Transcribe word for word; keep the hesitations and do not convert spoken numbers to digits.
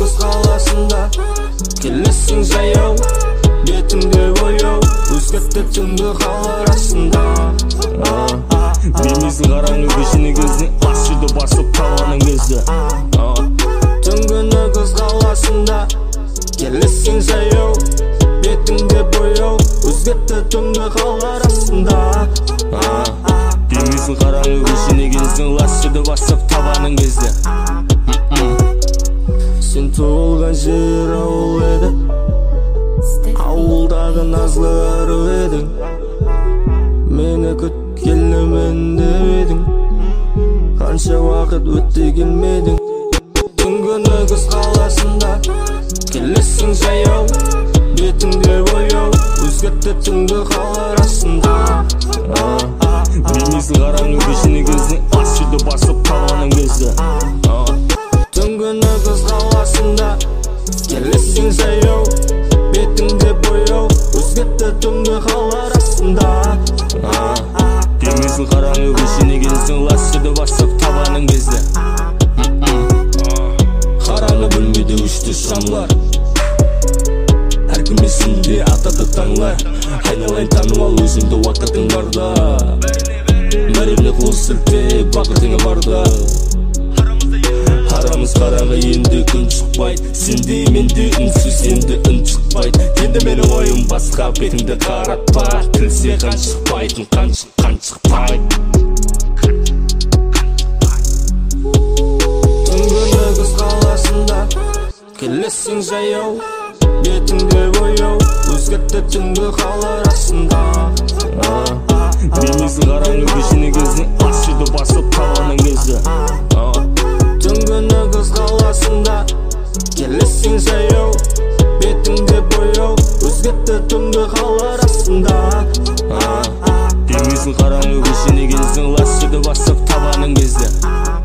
кыз қаласында келесің жаяу, бетіңде бояу, өзгертті түнгі қал арасында. Білмейсің қараңғы көшені кезіне, ас үйді басып табаның кезі. Түнгіні кыз қаласында келесің жаяу, бетіңде бояу, өзгертті түнгі қал арасында. Білмейсің қараңғы көшені кезіне, ас үйді басып табаның кезі. Сен туылған жер ауыл еді, ауылдағы назлы ару едің. Мені күткелімен деп едің, қанша уақыт өтті келмедің. Түнгіні кыз қаласында келесің жаяу, бетіңде бояу, өзгертті түнгі қал арасында. Білмейсің қараңғы көшені кезіне, ас үйді басып табаның кезі. Түнгіні кыз қаласында келесің жаяу, бетіңде бояу, өзгертті түнгі қал арасында. Білмейсің қараңғы көшені кезіне, ас үйді басып табаның кезі. Қараңғы бөлмеде өшті шамлар, әркім есінде атады таңлар. Айналайын танып ал өзіңді уақытың барда, бәріне қол сілтеп бақытыңа барда. Арамыз қараңғы енді күн шықпайды, сенде менде үнсіз енді үн шықпайды. Енді менің ойым басқа, бетіңді қаратпа, тілсе қан шықпайтын, қан шыққан шықпайды. Түнгіні кыз қаласында келесің жаяу, бетіңде бояу, өзгертті түнгі қал арасында. Білмейсің қараңғы көшені кезіне, ас үйді басып табаның кезі. Түнгіні кыз қаласында келесің жаяу, бетіңде бояу, өзгертті түнгі қал арасында. Білмейсің қараңғы көшені кезіне, ас үйді басып табаның кезі.